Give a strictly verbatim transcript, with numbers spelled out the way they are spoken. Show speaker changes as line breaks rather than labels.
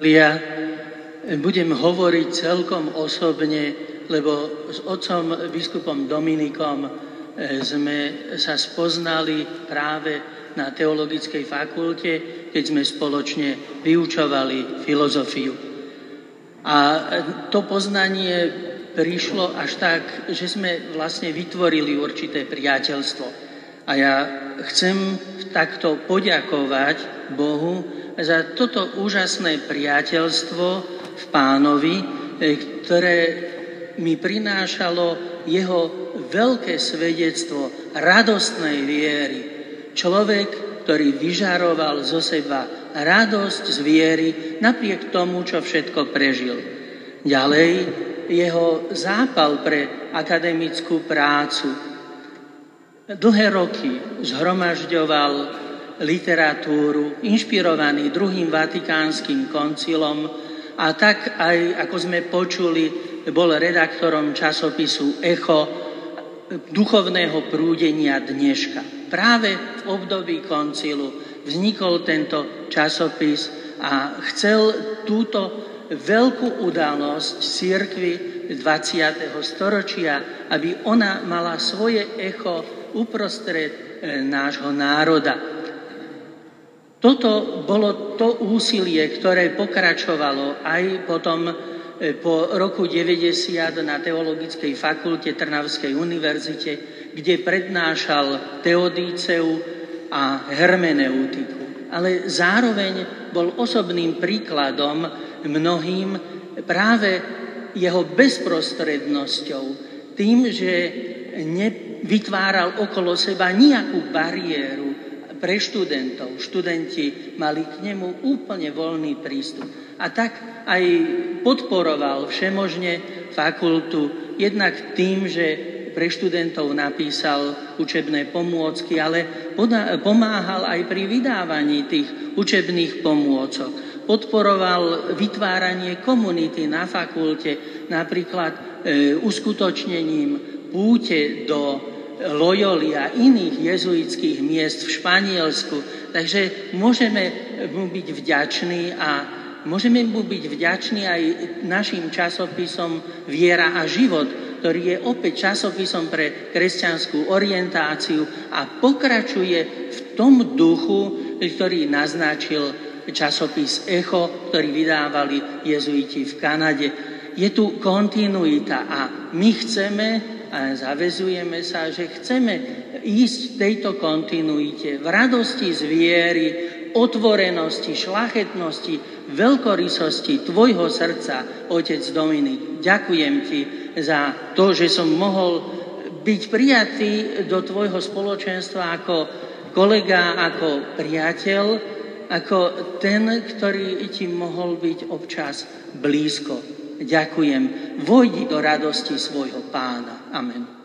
Ja budem hovoriť celkom osobne, lebo s otcom biskupom Dominikom sme sa spoznali práve na teologickej fakulte, keď sme spoločne vyučovali filozofiu. A to poznanie prišlo až tak, že sme vlastne vytvorili určité priateľstvo. A ja chcem takto poďakovať Bohu za toto úžasné priateľstvo v Pánovi, ktoré mi prinášalo jeho veľké svedectvo radostnej viery. Človek, ktorý vyžaroval zo seba radosť z viery napriek tomu, čo všetko prežil. Ďalej, jeho zápal pre akademickú prácu. Dlhé roky zhromažďoval literatúru, inšpirovaný druhým vatikánskym koncilom a tak aj, ako sme počuli, bol redaktorom časopisu Echo duchovného prúdenia dneška. Práve v období koncilu vznikol tento časopis a chcel túto veľkú udalosť cirkvi dvadsiateho storočia, aby ona mala svoje echo uprostred nášho národa. Toto bolo to úsilie, ktoré pokračovalo aj potom po roku deväťdesiat na Teologickej fakulte Trnavskej univerzite, kde prednášal teodíceu a hermeneutiku. Ale zároveň bol osobným príkladom mnohým práve jeho bezprostrednosťou, tým, že nevytváral okolo seba nejakú bariéru pre študentov. Študenti mali k nemu úplne voľný prístup. A tak aj podporoval všemožne fakultu, jednak tým, že pre študentov napísal učebné pomôcky, ale pomáhal aj pri vydávaní tých učebných pomôcok. Podporoval vytváranie komunity na fakulte, napríklad e, uskutočnením púte do Loyoli a iných jezuitských miest v Španielsku. Takže môžeme mu byť vďační a môžeme mu byť vďační aj našim časopisom Viera a život, ktorý je opäť časopisom pre kresťanskú orientáciu a pokračuje v tom duchu, ktorý naznačil časopis Echo, ktorý vydávali jezuiti v Kanade. Je tu kontinuita a my chceme a zavezujeme sa, že chceme ísť v tejto kontinuite, v radosti z viery, otvorenosti, šlachetnosti, veľkorysosti tvojho srdca, otec Dominik. Ďakujem ti za to, že som mohol byť prijatý do tvojho spoločenstva ako kolega, ako priateľ, ako ten, ktorý ti mohol byť občas blízko. Ďakujem. Vojdi do radosti svojho Pána. Amen.